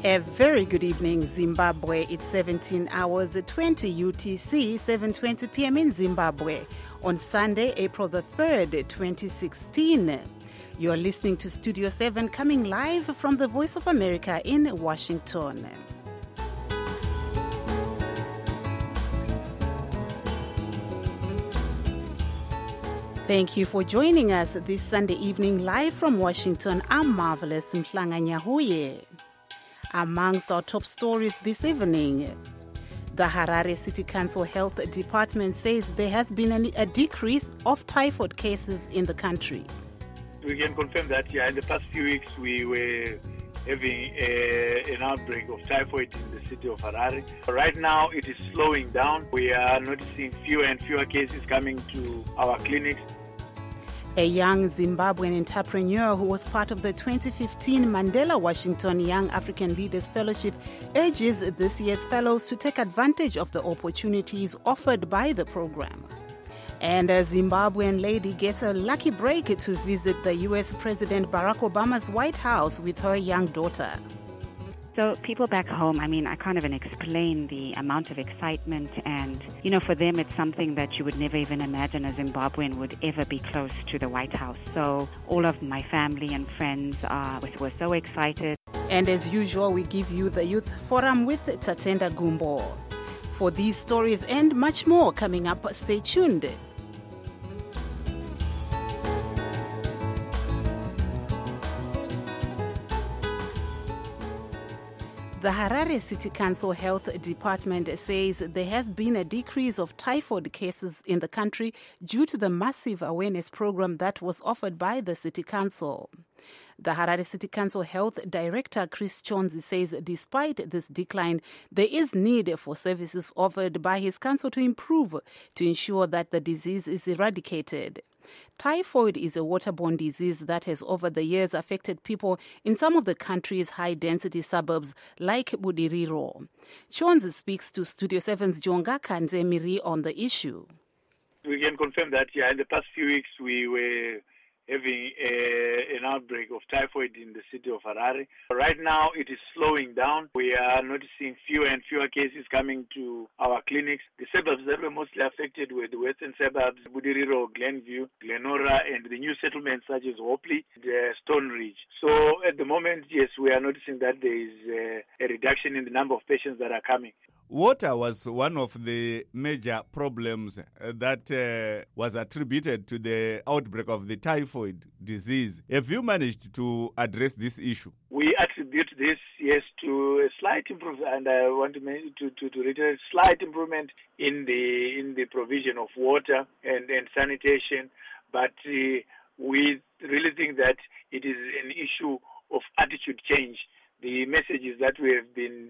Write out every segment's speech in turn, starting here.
A very good evening, Zimbabwe. It's 17 hours, 20 UTC, 7:20 p.m. in Zimbabwe on Sunday, April the 3rd, 2016. You're listening to Studio 7 coming live from the Voice of America in Washington. Thank you for joining us this Sunday evening live from Washington. I'm Marvelous Mhlanga Nyahuye. Amongst our top stories this evening, the Harare City Council Health Department says there has been a decrease of typhoid cases in the country. We can confirm that, in the past few weeks we were having an outbreak of typhoid in the city of Harare. Right now it is slowing down. We are noticing fewer and fewer cases coming to our clinics. A young Zimbabwean entrepreneur who was part of the 2015 Mandela Washington Young African Leaders Fellowship urges this year's fellows to take advantage of the opportunities offered by the program. And a Zimbabwean lady gets a lucky break to visit the U.S. President Barack Obama's White House with her young daughter. So people back home, I can't even explain the amount of excitement and, for them it's something that you would never even imagine a Zimbabwean would ever be close to the White House. So all of my family and friends were so excited. And as usual, we give you the Youth Forum with Tatenda Gumbo. For these stories and much more coming up, stay tuned. The Harare City Council Health Department says there has been a decrease of typhoid cases in the country due to the massive awareness program that was offered by the City Council. The Harare City Council Health Director, Chris Chonzi, says despite this decline, there is need for services offered by his council to improve to ensure that the disease is eradicated. Typhoid is a waterborne disease that has over the years affected people in some of the country's high-density suburbs like Budiriro. Chonzi speaks to Studio 7's Jonga Kanzemiri on the issue. We can confirm that, in the past few weeks we were having an outbreak of typhoid in the city of Harare. Right now it is slowing down. We are noticing fewer and fewer cases coming to our clinics. The suburbs that were mostly affected were the western suburbs, Budiriro, Glenview, Glenora, and the new settlements such as Hopley, the Stone Ridge. So at the moment, yes, we are noticing that there is a reduction in the number of patients that are coming. Water was one of the major problems that was attributed to the outbreak of the typhoid disease. Have you managed to address this issue? We attribute this, yes, to a slight improvement, and I want to reiterate slight improvement in the provision of water and sanitation, but we really think that it is an issue of attitude change. The messages that we have been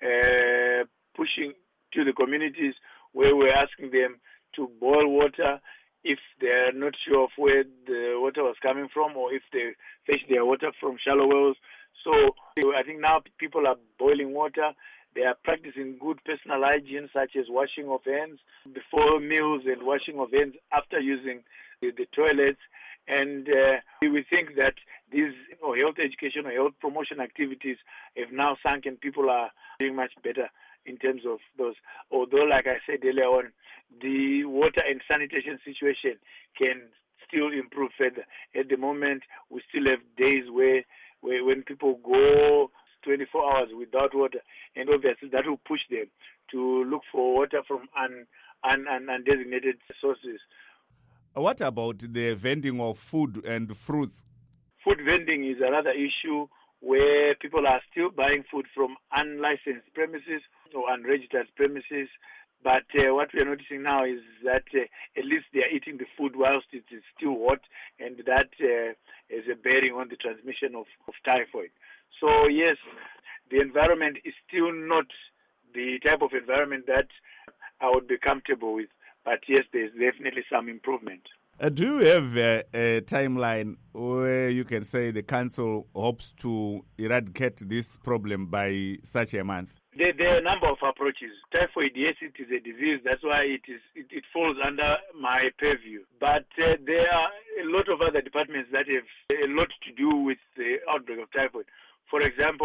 pushing to the communities, where we're asking them to boil water if they're not sure of where the water was coming from, or if they fetch their water from shallow wells. So I think now people are boiling water. They are practicing good personal hygiene, such as washing of hands before meals and washing of hands after using the toilets. And we think that these health education or health promotion activities have now sunk, and people are doing much better in terms of those. Although, like I said earlier on, the water and sanitation situation can still improve further. At the moment, we still have days where when people go 24 hours without water, and obviously that will push them to look for water from undesignated sources. What about the vending of food and fruits? Food vending is another issue where people are still buying food from unlicensed premises or unregistered premises. But what we are noticing now is that at least they are eating the food whilst it is still hot, and that is a bearing on the transmission of typhoid. So yes, the environment is still not the type of environment that I would be comfortable with. But yes, there's definitely some improvement. Do you have a timeline where you can say the council hopes to eradicate this problem by such a month? There are a number of approaches. Typhoid, yes, it is a disease. That's why it falls under my purview. But there are a lot of other departments that have a lot to do with the outbreak of typhoid. For example,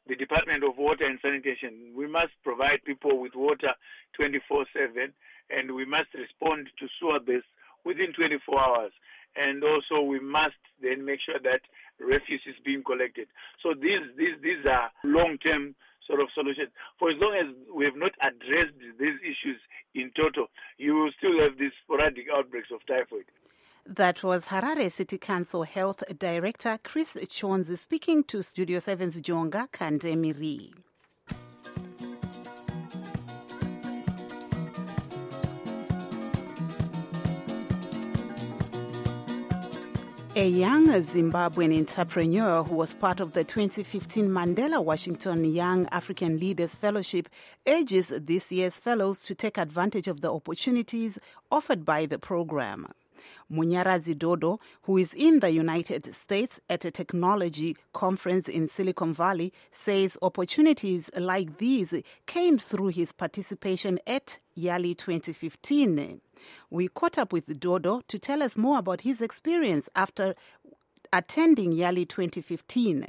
the Department of Water and Sanitation. We must provide people with water 24/7, and we must respond to sewer bills within 24 hours. And also we must then make sure that refuse is being collected. So these are long-term sort of solutions. For as long as we have not addressed these issues in total, you will still have these sporadic outbreaks of typhoid. That was Harare City Council Health Director Chris Chonzi speaking to Studio 7's Jonga Kandemiri. A young Zimbabwean entrepreneur who was part of the 2015 Mandela Washington Young African Leaders Fellowship urges this year's fellows to take advantage of the opportunities offered by the program. Munyarazi Dodo, who is in the United States at a technology conference in Silicon Valley, says opportunities like these came through his participation at YALI 2015. We caught up with Dodo to tell us more about his experience after attending YALI 2015.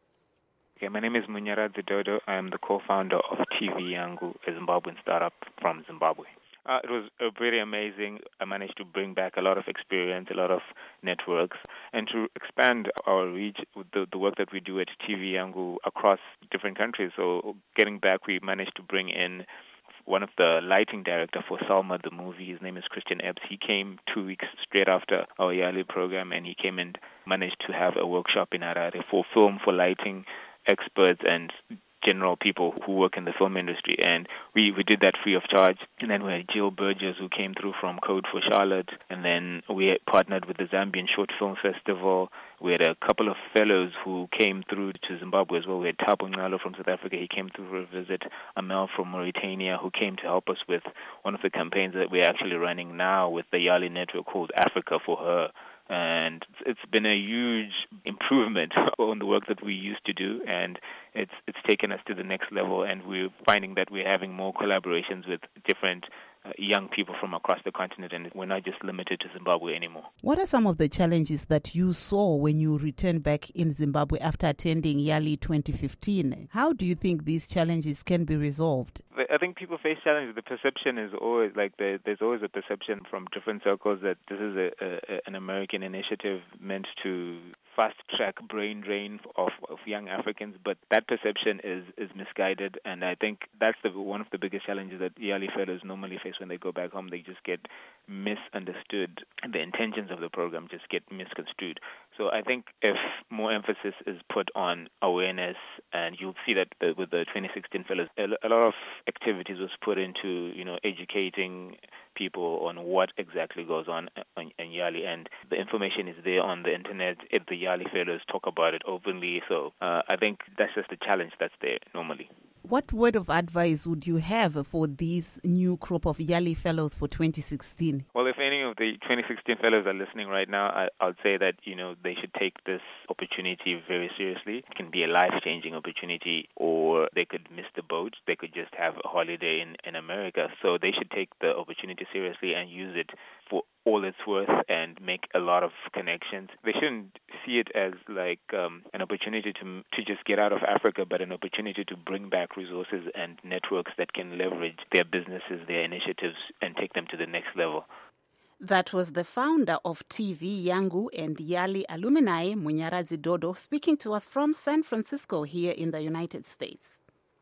Okay, my name is Munyarazi Dodo. I am the co-founder of TV Yangu, a Zimbabwean startup from Zimbabwe. It was very amazing. I managed to bring back a lot of experience, a lot of networks, and to expand our reach with the work that we do at TV Yangu across different countries. So getting back, we managed to bring in one of the lighting director for Salma, the movie. His name is Christian Epps. He came 2 weeks straight after our YALI program, and he came and managed to have a workshop in Harare for film, for lighting experts and general people who work in the film industry, and we did that free of charge. And then we had Jill Burgess, who came through from Code for Charlotte, and then we partnered with the Zambian Short Film Festival. We had a couple of fellows who came through to Zimbabwe as well. We had Thabo Ngalo from South Africa. He came through for a visit. Amel from Mauritania, who came to help us with one of the campaigns that we're actually running now with the YALI network called Africa for Her. And it's been a huge improvement on the work that we used to do, and it's taken us to the next level, and we're finding that we're having more collaborations with different young people from across the continent, and we're not just limited to Zimbabwe anymore. What are some of the challenges that you saw when you returned back in Zimbabwe after attending YALI 2015? How do you think these challenges can be resolved? I think people face challenges. The perception is always there's always a perception from different circles that this is an American initiative meant to fast-track brain drain of young Africans, but that perception is misguided, and I think that's one of the biggest challenges that YALI fellows normally face when they go back home. They just get misunderstood. The intentions of the program just get misconstrued. So I think if more emphasis is put on awareness, and you'll see that with the 2016 fellows, a lot of activities was put into, educating people on what exactly goes on in YALI, and the information is there on the internet. The YALI fellows talk about it openly, so I think that's just the challenge that's there normally. What word of advice would you have for these new crop of YALI fellows for 2016? Well, if any of the 2016 fellows are listening right now, I'll say that, they should take this opportunity very seriously. It can be a life-changing opportunity, or they could miss the boat. They could just have a holiday in America. So they should take the opportunity seriously and use it for all it's worth and make a lot of connections. They shouldn't see it as like an opportunity to just get out of Africa, but an opportunity to bring back resources and networks that can leverage their businesses, their initiatives, and take them to the next level. That was the founder of TV Yangu and YALI alumni, Munyarazi Dodo, speaking to us from San Francisco here in the United States.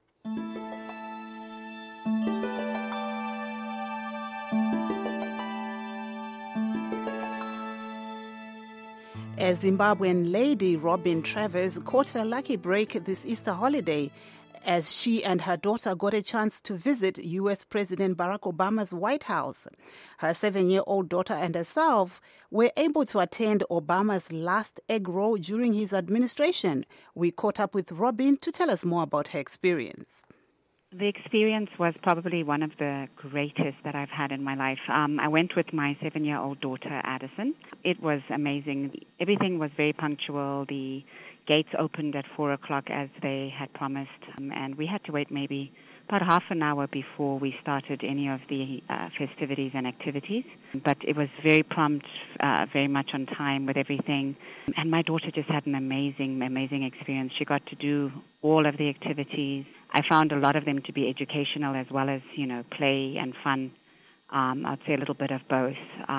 A Zimbabwean lady, Robin Travers, caught a lucky break this Easter holiday as she and her daughter got a chance to visit U.S. President Barack Obama's White House. Her 7-year-old daughter and herself were able to attend Obama's last egg roll during his administration. We caught up with Robin to tell us more about her experience. The experience was probably one of the greatest that I've had in my life. I went with my 7-year-old daughter, Addison. It was amazing. Everything was very punctual. The gates opened at 4 o'clock as they had promised, and we had to wait maybe about half an hour before we started any of the festivities and activities. But it was very prompt, very much on time with everything. And my daughter just had an amazing experience. She got to do all of the activities. I found a lot of them to be educational as well as, play and fun. I'd say a little bit of both.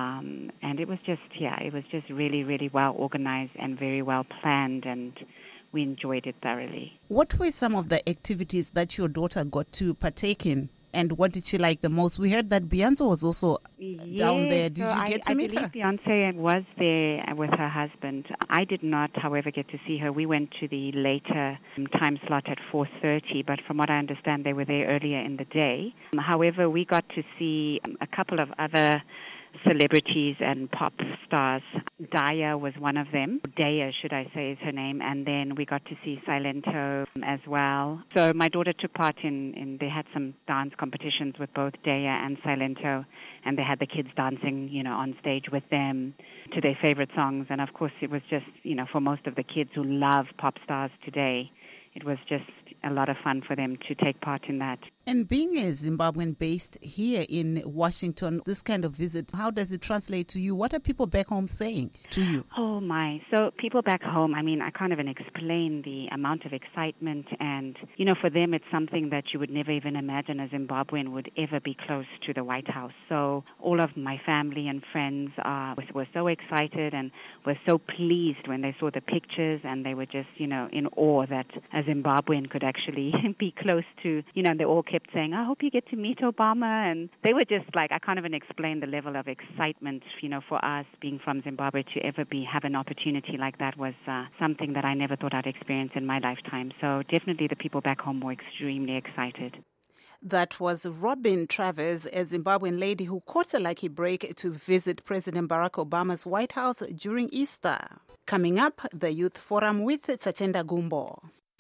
And it was just really, really well organized and very well planned, and we enjoyed it thoroughly. What were some of the activities that your daughter got to partake in? And what did she like the most? We heard that Beyonce was also down there. Did you get to meet her? I believe Beyonce was there with her husband. I did not, however, get to see her. We went to the later time slot at 4:30, but from what I understand, they were there earlier in the day. However, we got to see a couple of other celebrities and pop stars. Daya was one of them. Daya, should I say, is her name. And then we got to see Silento as well. So my daughter took part in they had some dance competitions with both Daya and Silento, and they had the kids dancing, on stage with them to their favorite songs. And of course, it was just, for most of the kids who love pop stars today, it was just a lot of fun for them to take part in that. And being a Zimbabwean based here in Washington, this kind of visit, how does it translate to you? What are people back home saying to you? Oh my. So people back home, I can't even explain the amount of excitement, and, for them it's something that you would never even imagine a Zimbabwean would ever be close to the White House. So all of my family and friends were so excited and were so pleased when they saw the pictures, and they were just, in awe that a Zimbabwean could actually be close to, they all kept saying, I hope you get to meet Obama. And they were just like, I can't even explain the level of excitement, for us being from Zimbabwe to ever have an opportunity like that was something that I never thought I'd experience in my lifetime. So definitely the people back home were extremely excited. That was Robin Travers, a Zimbabwean lady who caught a lucky break to visit President Barack Obama's White House during Easter. Coming up, the Youth Forum with Tsatenda Gumbo.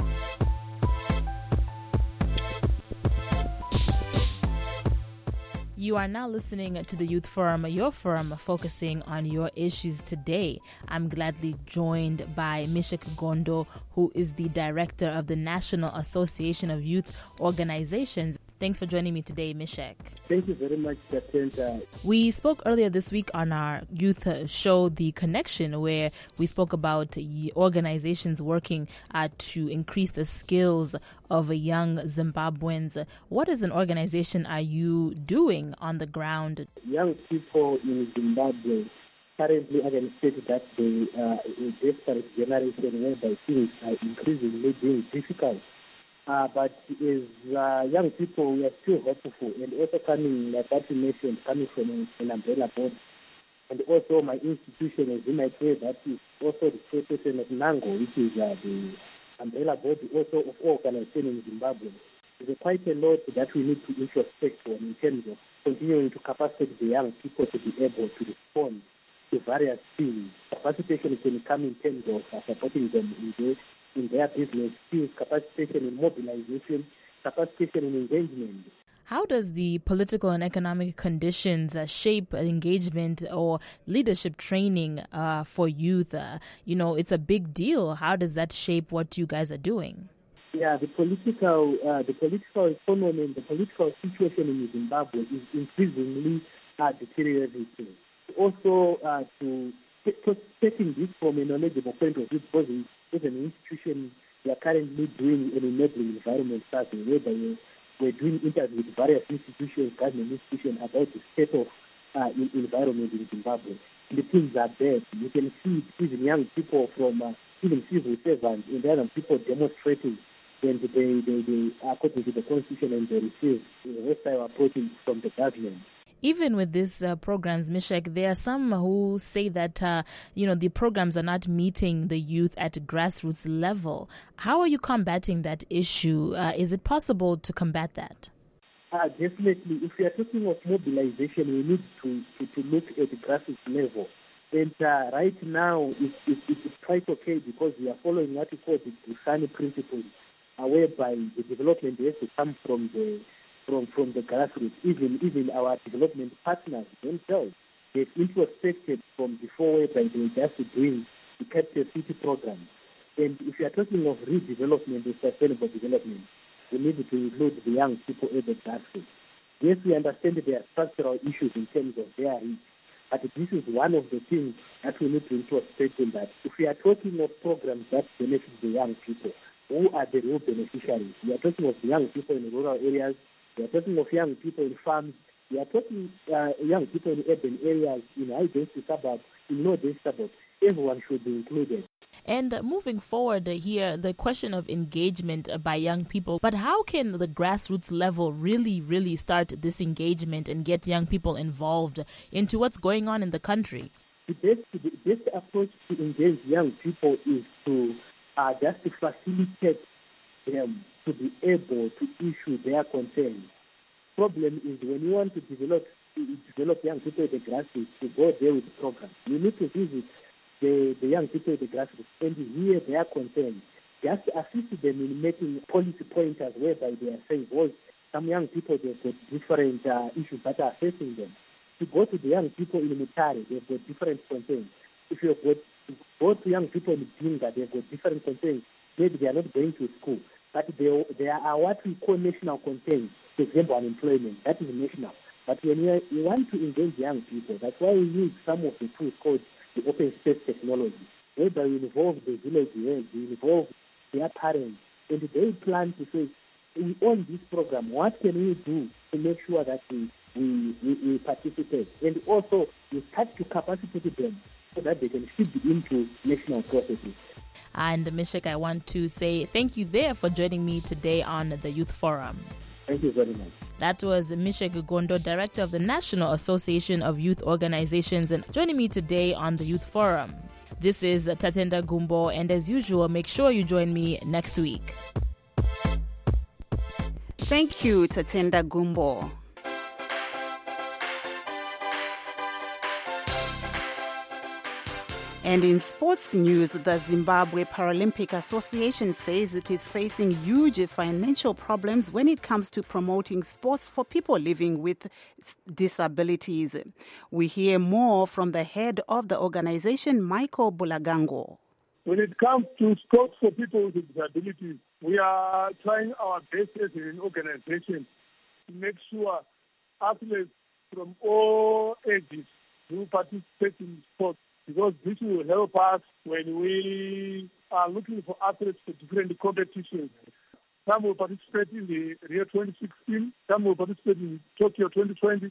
You are now listening to the Youth Forum, your forum focusing on your issues today. I'm gladly joined by Mishek Gondo, who is the director of the National Association of Youth Organizations. Thanks for joining me today, Mishek. Thank you very much, Jacinta. We spoke earlier this week on our youth show, The Connection, where we spoke about organizations working to increase the skills of young Zimbabweans. What as an organization are you doing on the ground? Young people in Zimbabwe currently, I can state that they are a desperate generation whereby things are increasingly being difficult. But as young people, we are still hopeful, and also coming, like what you mentioned, coming from an umbrella board. And also my institution, as you might say, that is also the chairperson of NANGO, which is the umbrella board also of all organizations in Zimbabwe. There's quite a lot that we need to introspect on in terms of continuing to capacitate the young people to be able to respond to various things. Capacitation can come in terms of supporting them in their business, skills, capacitation in mobilization, capacitation in engagement. How does the political and economic conditions shape engagement or leadership training for youth? It's a big deal. How does that shape what you guys are doing? Yeah, the political economy and the political situation in Zimbabwe is increasingly deteriorating. Also, taking this from a knowledgeable point of view, because as an institution, we are currently doing an enabling environment study, whereby we're doing interviews with various institutions, government institutions, about the state of environment in Zimbabwe. And the things are bad. You can see even young people from even civil servants and other people demonstrating when they according to the constitution, and they receive hostile approaches from the government. Even with these programs, Mishek, there are some who say that, the programs are not meeting the youth at grassroots level. How are you combating that issue? Is it possible to combat that? Definitely. If we are talking of mobilization, we need to look at the grassroots level. And right now, it's quite okay because we are following what we call the Busani principles, whereby the development has to come from the grassroots. Even our development partners themselves, they've introspected from before, whereby they were just doing the capital city program. And if you are talking of redevelopment and sustainable development, we need to include the young people at the grassroots. Yes, we understand that there are structural issues in terms of their reach, but this is one of the things that we need to introspect in that. If we are talking of programs that benefit the young people, who are the real beneficiaries? We are talking of the young people in rural areas. We are talking of young people in farms. We are talking young people in urban areas, in high-density suburbs, in low-density suburbs. Everyone should be included. And moving forward here, the question of engagement by young people. But how can the grassroots level really start this engagement and get young people involved into what's going on in the country? The best approach to engage young people is to just to facilitate them to be able to issue their concerns. Problem is when you want to develop young people at the grassroots, to go there with the program, you need to visit the young people at the grassroots and hear their concerns. Just assist them in making policy pointers whereby they are saying, well, some young people, they've got different issues that are facing them. To go to the young people in Mutare, they've got different concerns. If you go to young people in Dinga, they've got different concerns. Maybe they are not going to school. But there are what we call national concerns. For example, unemployment. That is national. But when you want to engage young people, that's why we use some of the tools called the open space technology, whereby we involve the village heads, we involve their parents, and they plan to say, we own this program, what can we do to make sure that we participate? And also, we start to capacitate them so that they can feed into national processes. And Mishek, I want to say thank you there for joining me today on the Youth Forum. Thank you very much. That was Mishek Gondo, Director of the National Association of Youth Organizations, and joining me today on the Youth Forum. This is Tatenda Gumbo, and as usual, make sure you join me next week. Thank you, Tatenda Gumbo. And in sports news, the Zimbabwe Paralympic Association says it is facing huge financial problems when it comes to promoting sports for people living with disabilities. We hear more from the head of the organization, Michael Bulagango. When it comes to sports for people with disabilities, we are trying our best as an organization to make sure athletes from all ages do participate in sports, because this will help us when we are looking for athletes for different competitions. Some will participate in the Rio 2016, some will participate in Tokyo 2020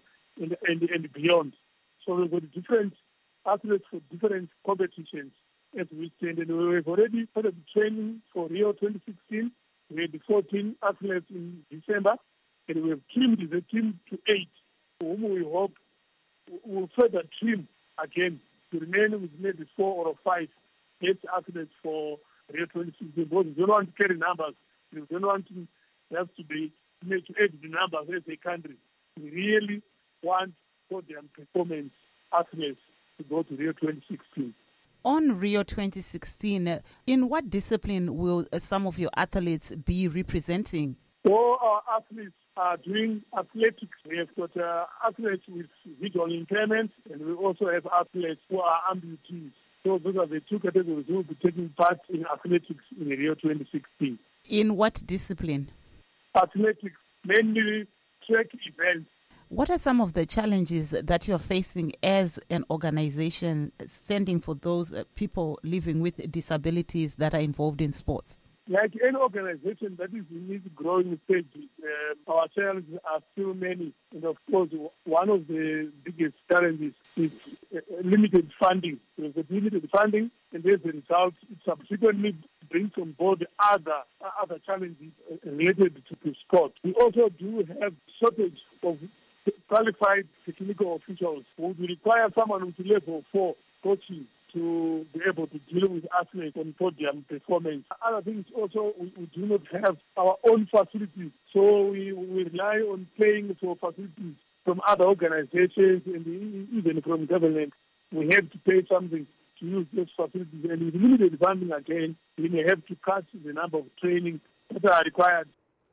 and beyond. So we've got different athletes for different competitions as we stand. And we have already started training for Rio 2016. We had 14 athletes in December, and we have trimmed the team to 8, whom we hope will further trim again to remain with maybe 4 or 5 best athletes for Rio 2016. Because we don't want to carry numbers. We don't want to have to be made to add the numbers as a country. We really want podium performance athletes to go to Rio 2016. On Rio 2016, in what discipline will some of your athletes be representing? All our athletes are doing athletics. We have got athletes with visual impairments, and we also have athletes who are amputees. So those are the two categories who will be taking part in athletics in Rio 2016. In what discipline? Athletics, mainly track events. What are some of the challenges that you're facing as an organization standing for those people living with disabilities that are involved in sports? Like any organization that is in its growing stage, our challenges are still many. And of course, one of the biggest challenges is limited funding. There's a limited funding, and as a result, it subsequently brings on board other challenges related to sport. We also do have shortage of qualified technical officials who would require someone with level 4 coaching to be able to deal with athletes on podium performance. Other things also, we do not have our own facilities, so we rely on paying for facilities from other organizations and even from government. We have to pay something to use those facilities, and with limited funding again, we may have to cut the number of trainings that are required.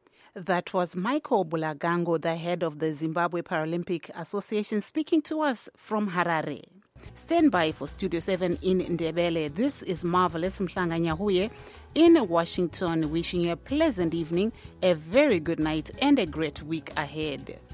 That was Michael Bulagango, the head of the Zimbabwe Paralympic Association, speaking to us from Harare. Stand by for Studio 7 in Ndebele. This is Marvelous Mhlanga Nyahuye in Washington, wishing you a pleasant evening, a very good night, and a great week ahead.